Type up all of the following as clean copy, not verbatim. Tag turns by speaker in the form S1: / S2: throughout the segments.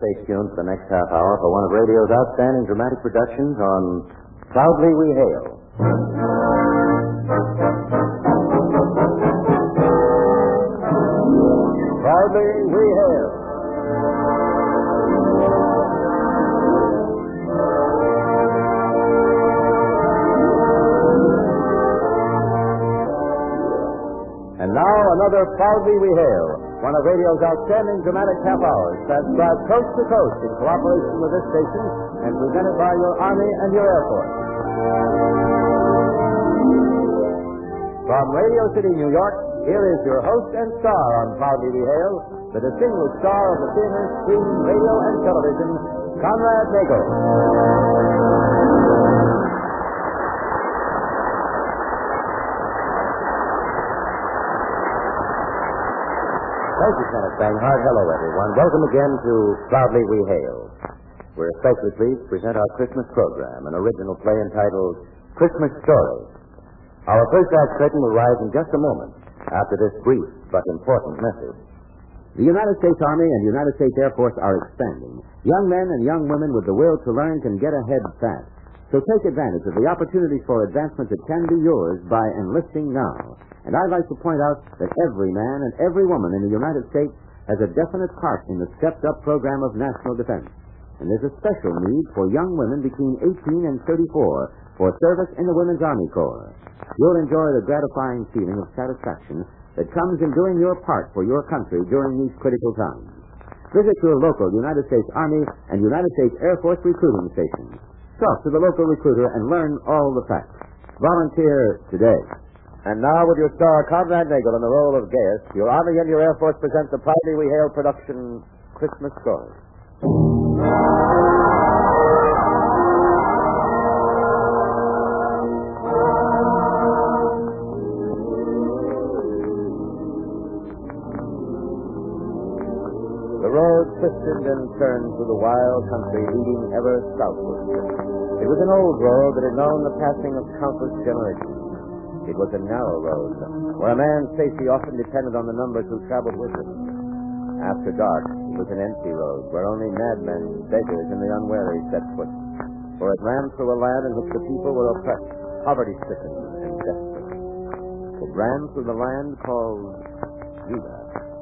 S1: Stay tuned for the next half hour for one of radio's outstanding dramatic productions on Proudly We Hail. Proudly We Hail. And now another Proudly We Hail, one of radio's outstanding dramatic half hours, transcribed coast to coast in cooperation with this station and presented by your Army and your Air Force. From Radio City, New York, here is your host and star on Proudly We Hail, the distinguished star of the theater, screen, radio, and television, Conrad Nagel. Thank you, Kenneth Banghart. Hello, everyone. Welcome again to Proudly We Hail. We're especially pleased to present our Christmas program, an original play entitled Christmas Story. Our first act curtain will rise in just a moment after this brief but important message.
S2: The United States Army and the United States Air Force are expanding. Young men and young women with the will to learn can get ahead fast. So take advantage of the opportunities for advancement that can be yours by enlisting now. And I'd like to point out that every man and every woman in the United States has a definite part in the stepped-up program of national defense. And there's a special need for young women between 18 and 34 for service in the Women's Army Corps. You'll enjoy the gratifying feeling of satisfaction that comes in doing your part for your country during these critical times. Visit your local United States Army and United States Air Force recruiting stations. Talk to the local recruiter and learn all the facts. Volunteer today.
S1: And now, with your star, Conrad Nagel, in the role of Gaius, your Army and your Air Force present the Proudly We Hail production, Christmas Story. The road twisted and turned through the wild country, leading ever southward. It was an old road that had known the passing of countless generations. It was a narrow road, where a man's safety often depended on the numbers who traveled with him. After dark, it was an empty road, where only madmen, beggars, and the unwary set foot. For it ran through a land in which the people were oppressed, poverty-stricken, and desperate. It ran through the land called Judah.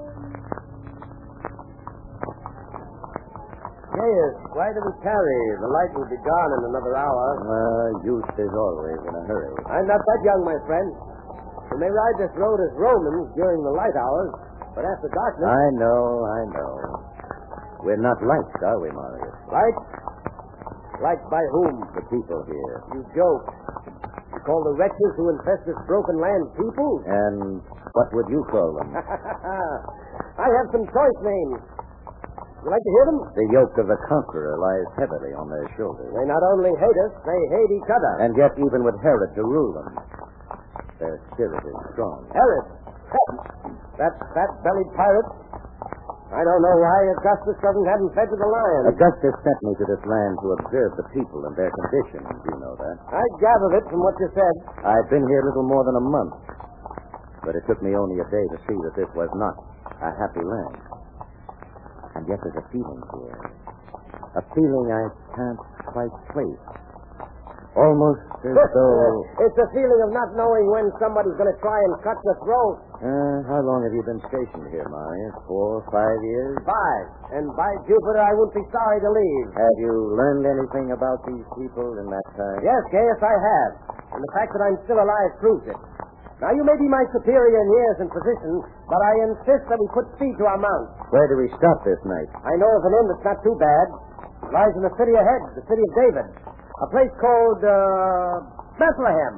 S3: Gaius, why do we tarry? The light will be gone in another hour.
S1: Youth is always in a hurry.
S3: I'm not that young, my friend. We may ride this road as Romans during the light hours, but after darkness...
S1: I know. We're not liked, are we, Marius?
S3: Liked? Liked by whom?
S1: The people here.
S3: You joke. You call the wretches who infest this broken land people?
S1: And what would you call them?
S3: I have some choice names. You like to hear them?
S1: The yoke of the conqueror lies heavily on their shoulders.
S3: They not only hate us, they hate each other.
S1: And yet, even with Herod to rule them, their spirit is strong.
S3: Herod? That fat-bellied pirate? I don't know why Augustus doesn't have him fed to the lion.
S1: Augustus sent me to this land to observe the people and their conditions. You know that.
S3: I gathered it from what you said.
S1: I've been here little more than a month. But it took me only a day to see that this was not a happy land. And yet there's a feeling here. A feeling I can't quite place. Almost as though...
S3: It's a feeling of not knowing when somebody's going to try and cut your throat.
S1: How long have you been stationed here, Marius? 4, 5 years?
S3: 5. And by Jupiter, I wouldn't be sorry to leave.
S1: Have you learned anything about these people in that time?
S3: Yes, Gaius, I have. And the fact that I'm still alive proves it. Now, you may be my superior in years and position, but I insist that we put speed to our mounts.
S1: Where do we stop this night?
S3: I know of an inn that's not too bad. It lies in the city ahead, the city of David. A place called, Bethlehem.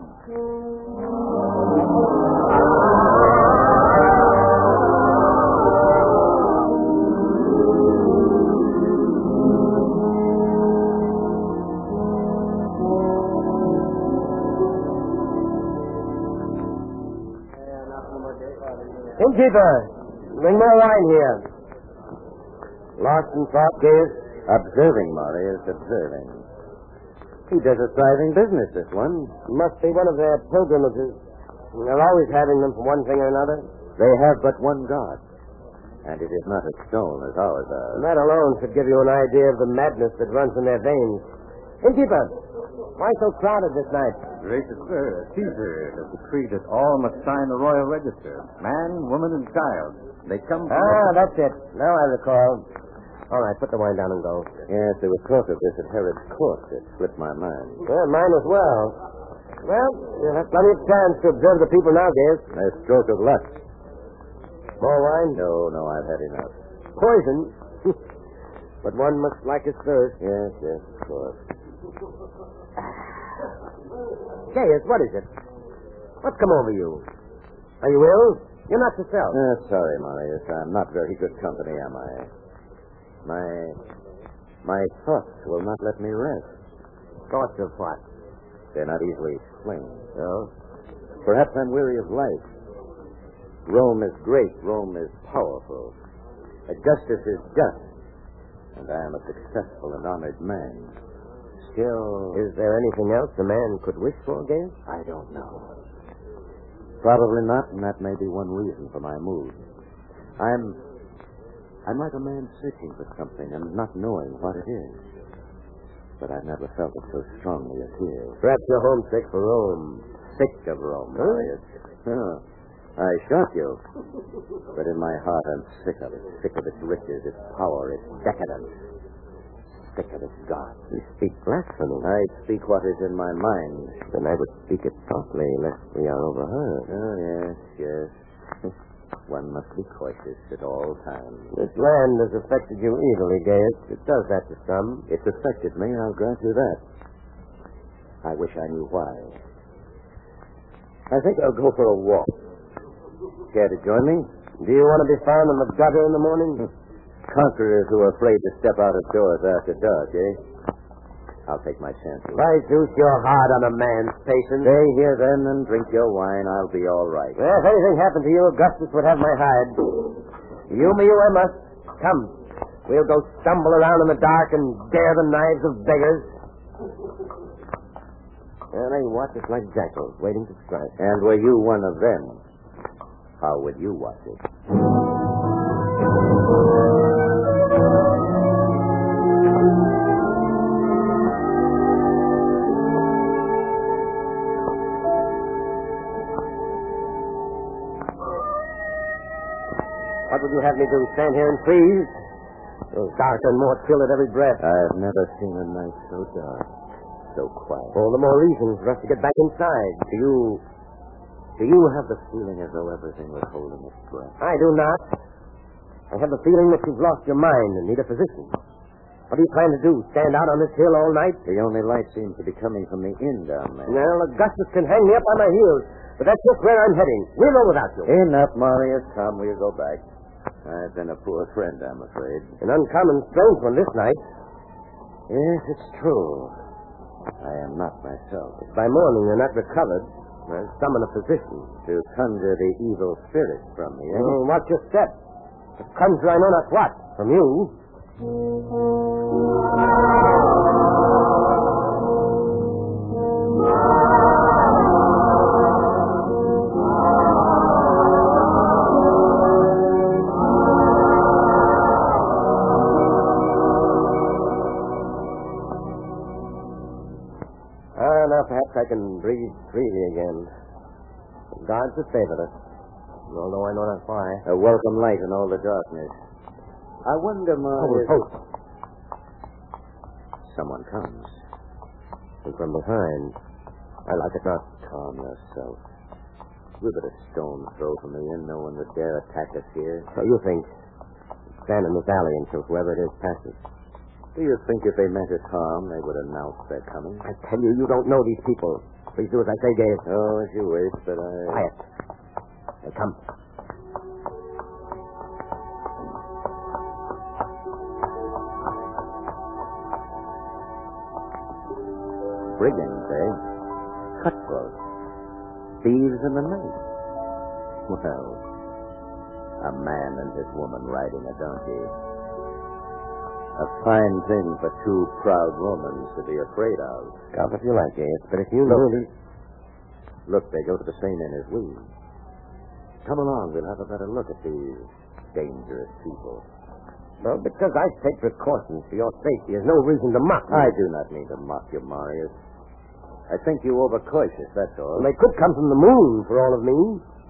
S3: Innkeeper, bring more wine here. Lost in thought, Gaius?
S1: Observing, Marius, observing. He does a thriving business, this one.
S3: Must be one of their pilgrimages. They're always having them for one thing or another.
S1: They have but one God.
S2: And it is not a stone as ours are.
S3: And that alone should give you an idea of the madness that runs in their veins. Innkeeper, why so crowded this night?
S4: Gracious sir, Caesar has decreed that all must sign the royal register. Man, woman, and child. They come from...
S3: That's it. Now I recall. All right, put the wine down and go.
S2: Yes, there was talk of this at Herod's court. It slipped my mind.
S3: Yeah, mine as well. Well, you'll have plenty of chance to observe the people now, Gaius.
S2: A stroke of luck.
S3: More wine?
S2: No, I've had enough.
S3: Poison? But one must like his thirst.
S2: Yes, of course.
S3: Gaius, what is it? What's come over you? Are you ill? You're not yourself.
S2: Sorry, Marius. I'm not very good company, am I? My thoughts will not let me rest.
S3: Thoughts of what?
S2: They're not easily explained.
S3: No?
S2: Perhaps I'm weary of life. Rome is great. Rome is powerful. Augustus is just. And I am a successful and honored man. Still...
S3: Is there anything else a man could wish for, Gaius?
S2: I don't know. Probably not, and that may be one reason for my mood. I'm like a man searching for something and not knowing what it is. But I've never felt it so strongly as here.
S3: Perhaps you're homesick for Rome.
S2: Sick of Rome, Marius. I shock you. But in my heart, I'm sick of it. Sick of its riches, its power, its decadence. Sick of its God.
S3: You speak blasphemy.
S2: I speak what is in my mind.
S3: Then I would speak it softly, lest we are overheard.
S2: Oh, yes. One must be cautious at all times.
S3: This land has affected you evilly, Gaius. It does that to some.
S2: It's affected me, I'll grant you that. I wish I knew why. I think I'll go for a walk. Care to join me?
S3: Do you want to be found in the gutter in the morning?
S2: Conquerors who are afraid to step out of doors after dark, eh? I'll take my chances.
S3: Why, Zeus, you're hard on a man's patience.
S2: Stay here, then, and drink your wine. I'll be all right.
S3: Well, if anything happened to you, Augustus would have my hide. Humor you I must. Come. We'll go stumble around in the dark and dare the knives of beggars. And they watch us like jackals, waiting to strike.
S2: And were you one of them, how would you watch it?
S3: What would you have me do? Stand here and freeze? Grows darker and more chill at every breath.
S2: I've never seen a night so dark, so quiet.
S3: All the more reasons for us to get back inside.
S2: Do you have the feeling as though everything was holding its breath?
S3: I do not. I have the feeling that you've lost your mind and need a physician. What do you plan to do? Stand out on this hill all night?
S2: The only light seems to be coming from the inn down there.
S3: Well, Augustus can hang me up on my heels, but that's just where I'm heading. We'll go without you.
S2: Enough, Marius. Come, we'll go back. I've been a poor friend, I'm afraid.
S3: An uncommon strange one this night.
S2: Yes, it's true. I am not myself.
S3: If by morning you're not recovered, I'll summon a physician.
S2: To conjure the evil spirit from me, eh?
S3: Oh, watch your step. To conjure I know not what from you. Now perhaps I can breathe freely again. The gods have favored us, although I know not why.
S2: A welcome light in all the darkness. I wonder, Marius...
S3: Host.
S2: Someone comes.
S3: And from behind. I like it not.
S2: Calm yourself. We're but a stone's throw from the inn. No one would dare attack us here.
S3: So you think. Stand in this alley until whoever it is passes.
S2: Do you think if they meant us harm, they would announce their coming?
S3: I tell you, you don't know these people. Please do as I say, Gaius.
S2: Oh, as you wish, but I...
S3: Quiet. They come.
S2: Brigands, eh? Cutthroats. Thieves in the night. Well, a man and his woman riding a donkey. A fine thing for two proud Romans to be afraid of.
S3: Scoff if you like, Gaius, but if you know...
S2: Look, they go to the same inn as we. Come along, we'll have a better look at these
S1: dangerous people?
S3: Well, because I take precautions for your safety, there's no reason to mock me.
S1: I do not mean to mock you, Marius. I think you overcautious, that's all.
S3: Well, they could come from the moon, for all of me.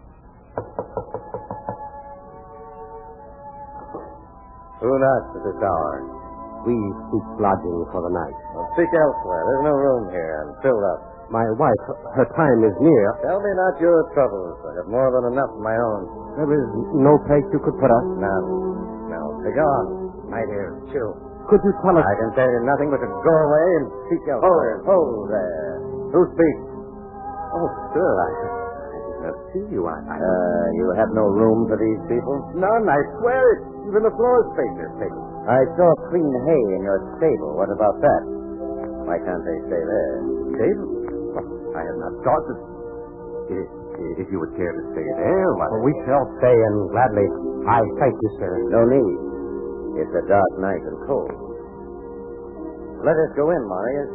S1: Who knocks at this hour?
S3: We seek lodging for the night.
S1: Well, seek elsewhere. There's no room here. I'm filled up.
S3: My wife, her time is near.
S1: Tell me not your troubles. I have more than enough of my own.
S3: There is no place you could put us.
S1: Now, begone. My dear, chill.
S3: Could you tell us...
S1: I can tell you nothing but to go away and seek elsewhere. Oh, there. Who speaks?
S2: Oh, sir, I did not see you.
S1: You have no room for these people?
S2: None, I swear it. Even the floor space is taken.
S1: I saw clean hay in your stable. What about that? Why can't they stay there?
S2: Stable? I have not thought that... If you would care to stay there, why...
S3: Well, we shall stay, and gladly. I thank you, sir.
S1: No need. It's a dark night and cold. Let us go in, Marius.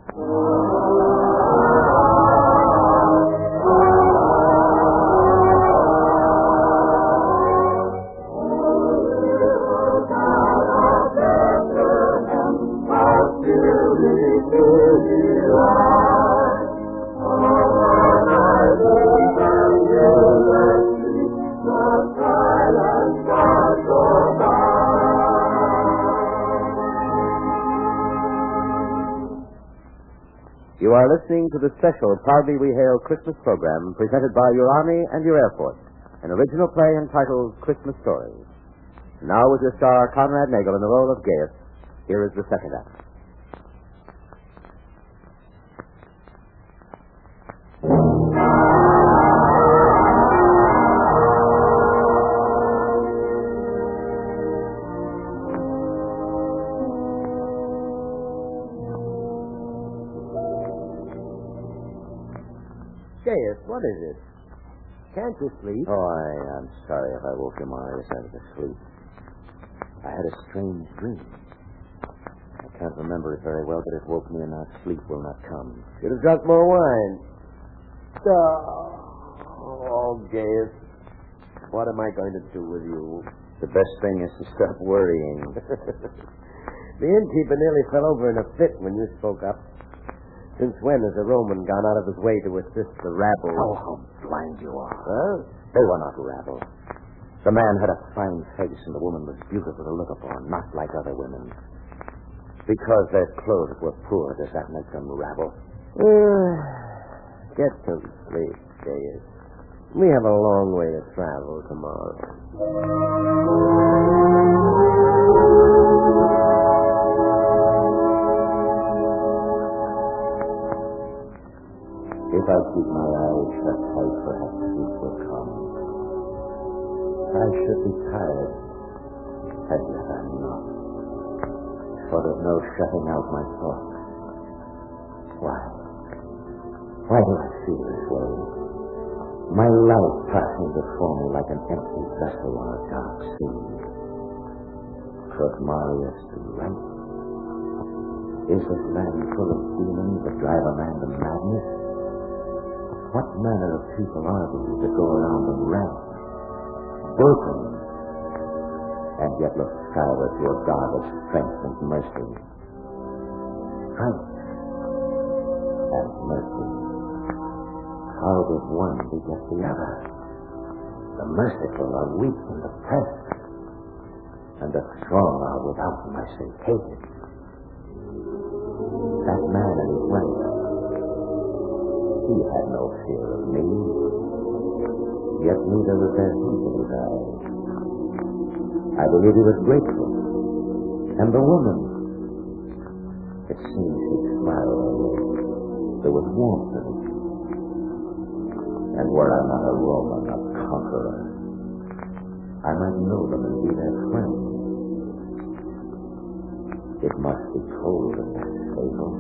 S1: You are listening to the special Proudly We Hail Christmas program presented by your Army and your Air Force, an original play entitled Christmas Stories. Now with your star, Conrad Nagel, in the role of Gaius, here is the second act.
S3: Gaius, what is it? Can't you sleep?
S2: Oh, I'm sorry if I woke you, Marius, out of the sleep. I had a strange dream. I can't remember it very well, but it woke me and now sleep will not come.
S3: Should have drunk more wine. Oh, Gaius. What am I going to do with you?
S2: The best thing is to stop worrying.
S3: The innkeeper nearly fell over in a fit when you spoke up. Since when has a Roman gone out of his way to assist the rabble?
S2: Oh, how blind you are.
S3: Huh?
S2: They were not rabble. The man had a fine face and the woman was beautiful to look upon, not like other women. Because their clothes were poor, does that make them rabble?
S3: Get some sleep, Gaius. We have a long way to travel tomorrow.
S2: If I keep my eyes shut tight, perhaps sleep will come. I should be tired, and yet I'm not. For there's no shutting out my thoughts. Why? Why do I feel this way? My life passing before me like an empty vessel on a dark sea. Could Marius be right? Is this land full of demons that drive a man to madness? What manner of people are these that go around and rant, broken, and yet look skyward to a God of strength and mercy? Strength and mercy. How does one beget the other? The merciful are weak and oppressed, and the strong are without mercy hated. That man and his wife, he had no fear of me, yet neither was there hate in his eyes. I believe he was grateful. And the woman, it seemed she smiled on me. There was warmth in it. And were I not a Roman, a conqueror, I might know them and be their friend. It must be cold in that stable.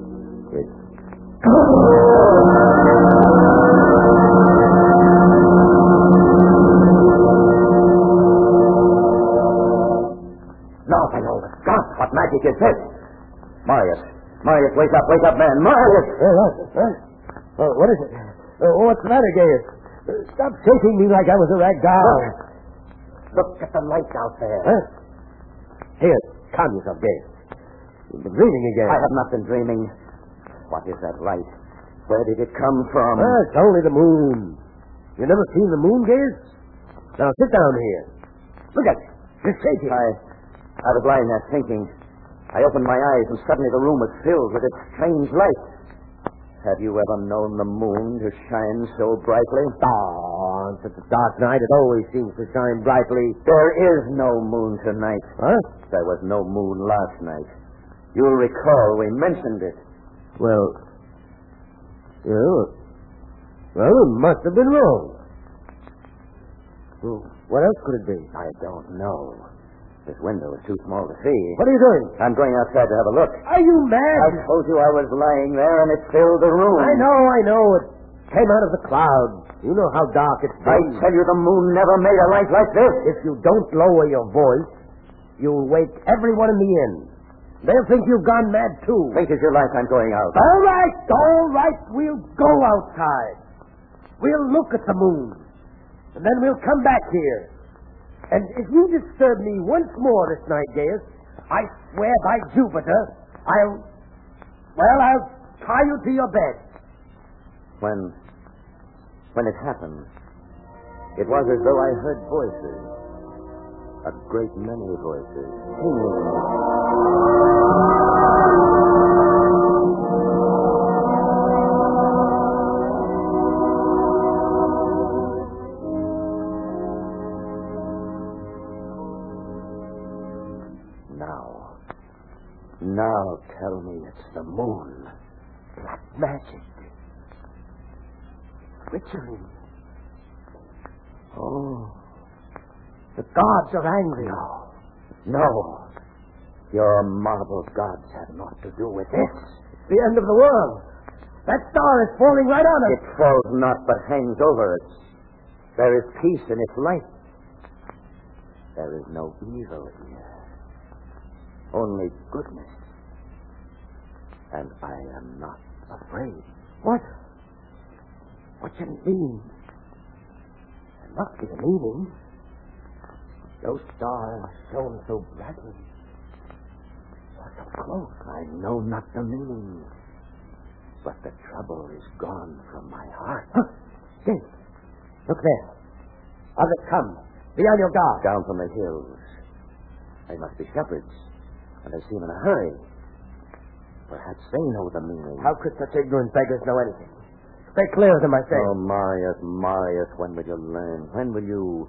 S2: Now, by all the gods, what magic is this? Marius, wake up, man, Marius!
S3: What is it? What's the matter, Gaius? Stop shaking me like I was a rag doll. Look at the light out there.
S1: Huh?
S3: Here, calm yourself, Gage. You've been dreaming again.
S1: I have not been dreaming. What is that light? Where did it come from?
S3: It's only the moon. You never seen the moon, Gage? Now sit down here. Look at it. It's shaking.
S1: I was lying there thinking. I opened my eyes and suddenly the room was filled with its strange light. Have you ever known the moon to shine so brightly?
S3: On such a dark night, it always seems to shine brightly.
S1: There is no moon tonight.
S3: Huh?
S1: There was no moon last night. You'll recall we mentioned it.
S3: Well, it must have been wrong. Well, what else could it be?
S1: I don't know. This window is too small to see.
S3: What are you doing?
S1: I'm going outside to have a look.
S3: Are you mad?
S1: I told you I was lying there and it filled the room.
S3: I know. It came out of the clouds. You know how dark it's
S1: I
S3: been.
S1: tell you, the moon never made a light like this.
S3: If you don't lower your voice, you'll wake everyone in the inn. They'll think you've gone mad, too.
S1: Think is your life I'm going out.
S3: All right. We'll go outside. We'll look at the moon. And then we'll come back here. And if you disturb me once more this night, Gaius, I swear by Jupiter, I'll tie you to your bed.
S1: When it happened, it was as though I heard voices. A great many voices. Singing. Now tell me it's the moon.
S3: Black magic. Witchery.
S1: Oh.
S3: The gods are angry.
S1: No. Your marble gods have naught to do with this.
S3: It's the end of the world. That star is falling right on us.
S1: It falls not but hangs over us. There is peace in its light. There is no evil here. Only goodness. And I am not afraid.
S3: What? What can it mean? There must be a meaning. Those stars shone so brightly. So close.
S1: I know not the meaning. But the trouble is gone from my heart.
S3: Jake, look there. Others come. Be on your guard.
S1: Down from the hills. They must be shepherds. And they seem in a hurry. Perhaps they know the meaning.
S3: How could such ignorant beggars know anything? Stay clear of them, I say.
S1: Oh, Marius, when will you learn? When will you...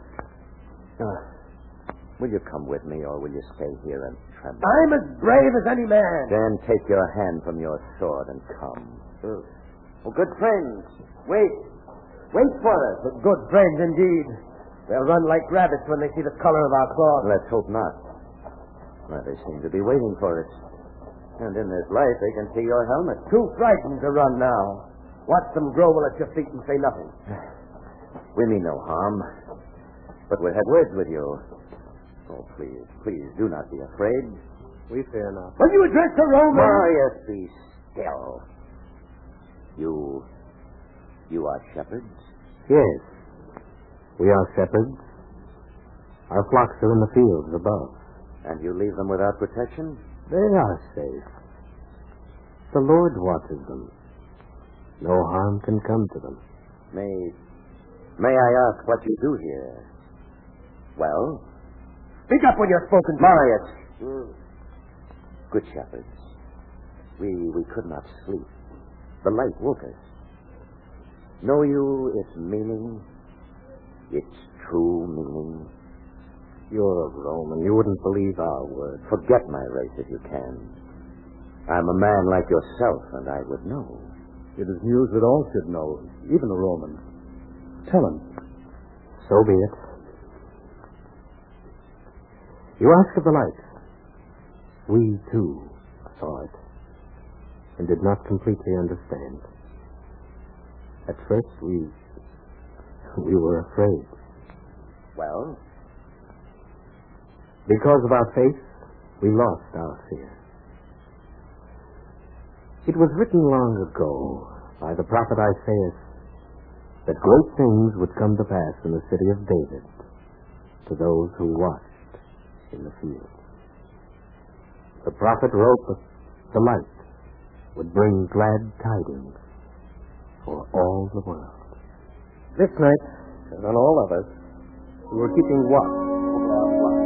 S1: will you come with me, or will you stay here and tremble?
S3: I'm as brave as any man.
S1: Then take your hand from your sword and come. Oh, good friends, wait. Wait for us.
S3: Good friends, indeed. They'll run like rabbits when they see the color of our cloth.
S1: Let's hope not. Well, they seem to be waiting for us. And in this light, they can see your helmet.
S3: Too frightened to run now. Watch them grovel at your feet and say nothing.
S1: We mean no harm. But we'll have words with you. Oh, please, do not be afraid.
S3: We fear not. When you address the Romans...
S1: Marius, be still. You are shepherds?
S5: Yes. We are shepherds. Our flocks are in the fields above.
S1: And you leave them without protection?
S5: They are safe. The Lord watches them. No harm can come to them.
S1: May I ask what you do here? Well?
S3: Speak up when you're spoken to.
S1: Marius. Good shepherds. We could not sleep. The light woke us. Know you its meaning? Its true meaning?
S5: You're a Roman. You wouldn't believe our word.
S1: Forget my race if you can. I'm a man like yourself, and I would know.
S5: It is news that all should know, even a Roman. Tell him. So be it. You ask of the light. We, too, saw it, and did not completely understand. At first, we were afraid.
S1: Well?
S5: Because of our faith, we lost our fear. It was written long ago by the prophet Isaiah that great things would come to pass in the city of David. to those who watched in the field. The prophet wrote that the light would bring glad tidings for all the world.
S3: This night, and on all of us, we were keeping watch over our flock.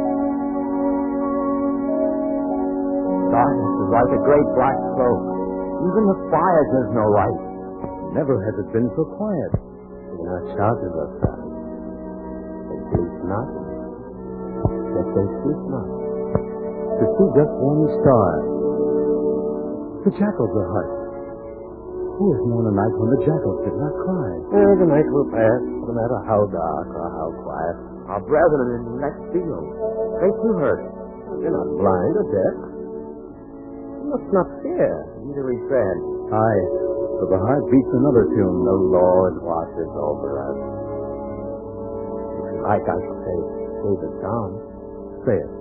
S2: Darkness is like a great black cloak. Even the fire gives no light.
S5: Never has it been so quiet. In our shelters of sun, they sleep not, yet they sleep not. To see just one star. The jackals are hushed. Who has known a night when the jackals did not cry?
S3: The night will pass, no matter how dark or how quiet.
S2: Our brethren in the next field, they too heard.
S3: You're not blind or deaf. You must not fear.
S2: Neither he said,
S5: Aye, for the heart beats another tune.
S3: The Lord watches over us. If you like, I shall say David's Psalm.
S5: Say it.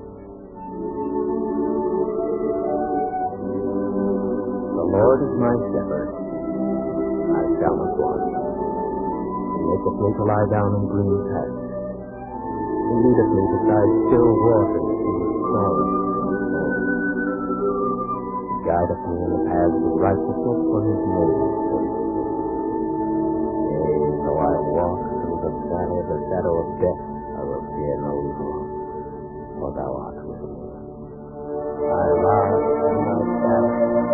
S3: The Lord is my shepherd. I shall not want. He maketh me to lie down in green pastures. He leadeth me beside still waters. He restores my soul. He guideth me in the paths of righteousness for his name's sake. Yea, though I walk through the valley of the shadow of death, I will fear no evil, for thou art with me. Thy rod and thy staff.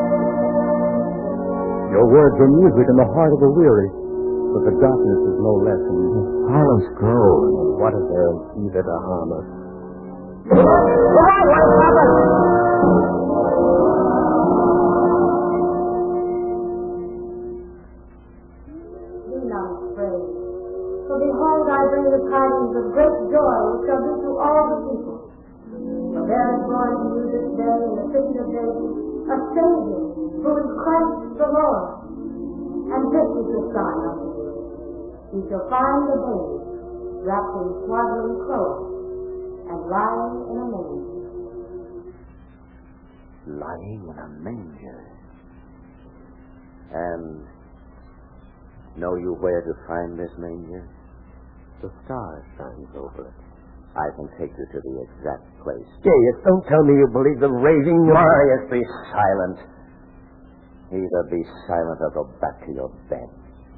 S5: Your words are music in the heart of the weary, but the darkness is no less in you.
S3: Silence grow, and what is there either to harm us?
S6: Be not afraid, for behold, I bring the tidings of great joy which shall be to all the people. For there is born to you this day in the city of David a Savior, who is Christ the Lord. And this is the sign unto you. You shall find the baby wrapped in swaddling clothes and lying in a manger.
S1: Lying in a manger. And know you where to find this manger?
S5: The star shines over it.
S1: I can take you to the exact place.
S3: Gaius, don't tell me you believe the raving.
S1: Marius, be silent. Either be silent or go back to your bed.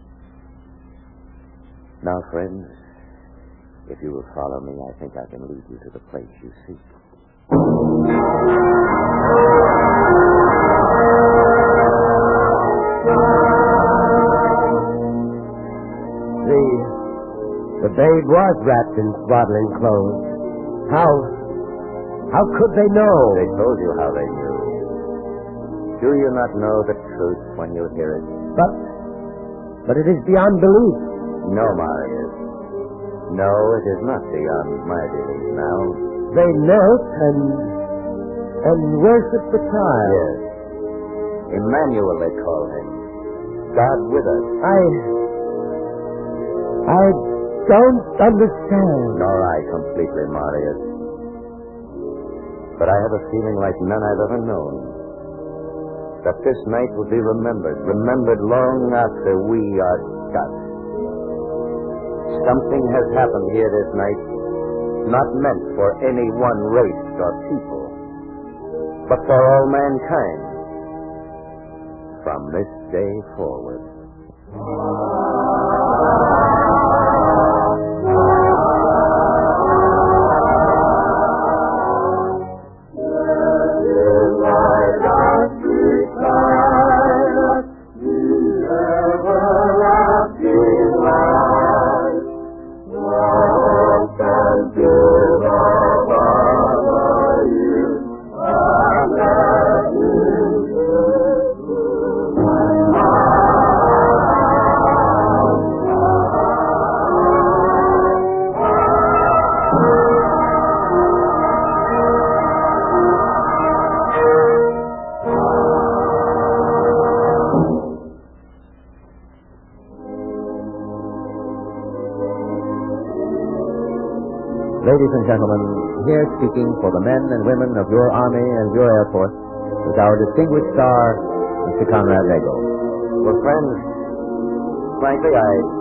S1: Now, friends, if you will follow me, I think I can lead you to the place you seek.
S3: The babe was wrapped in swaddling clothes. How could they know?
S1: They told you how they knew. Do you not know the truth when you hear it?
S3: But it is beyond belief.
S1: No, Marius. No, it is not beyond my belief now.
S3: They knelt and worshipped the child.
S1: Yes. Emmanuel, they call him. God with us.
S3: I don't understand.
S1: Nor I completely, Marius. But I have a feeling like none I've ever known. That this night will be remembered long after we are dust. Something has happened here this night, not meant for any one race or people, but for all mankind, from this day forward.
S2: Ladies and gentlemen, here speaking for the men and women of your Army and your Air Force is our distinguished star, Mr. Conrad Nagel.
S1: Well, friends, frankly, I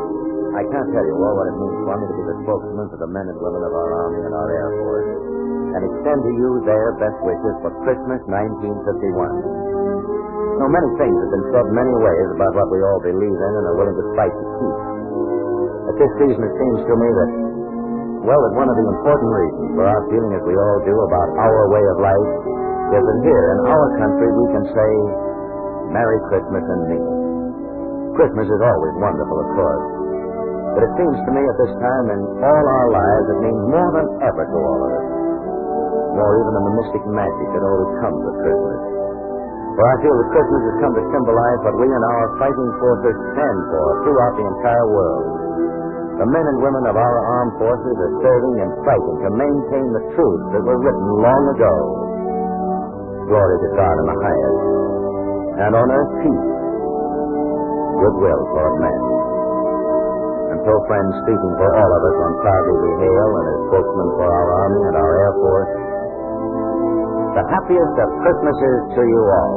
S1: I can't tell you all what it means for me to be the spokesman for the men and women of our Army and our Air Force, and extend to you their best wishes for Christmas 1951. So many things have been said many ways about what we all believe in and are willing to fight to keep. At this season, it seems to me that, well, that one of the important reasons for our feeling as we all do about our way of life is that here in our country we can say, Merry Christmas and me. Christmas is always wonderful, of course. But it seems to me at this time in all our lives it means more than ever to all of us. More even than the mystic magic that always comes with Christmas. For I feel that Christmas has come to symbolize what we and our fighting forces stand for throughout the entire world. The men and women of our armed forces are serving and fighting to maintain the truths that were written long ago. Glory to God in the highest, and on earth peace, goodwill toward men. And so, friends, speaking for all of us on Proudly We Hail and as spokesman for our Army and our Air Force, the happiest of Christmases to you all.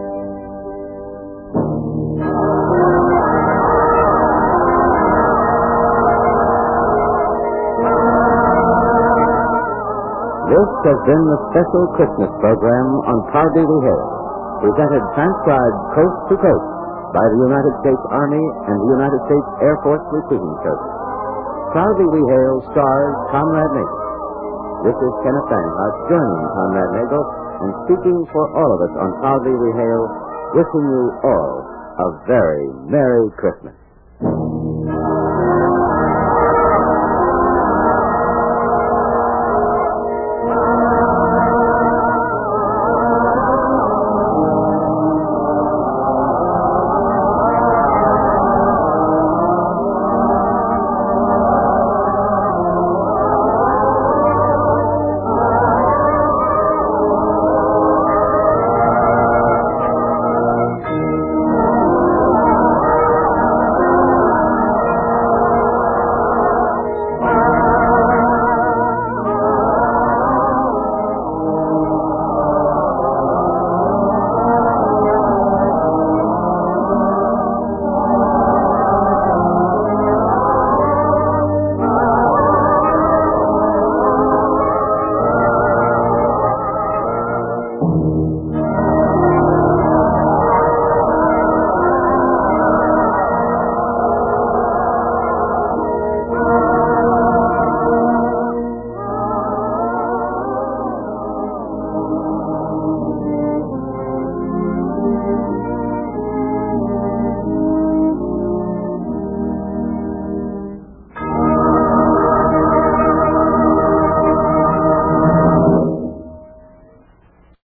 S2: This has been the special Christmas program on Proudly We Hail, presented transcribed coast to coast by the United States Army and the United States Air Force Recruiting Service. Proudly We Hail stars Conrad Nagel. This is Kenneth Bancroft joining Conrad Nagel and speaking for all of us on Proudly We Hail, wishing you all a very Merry Christmas.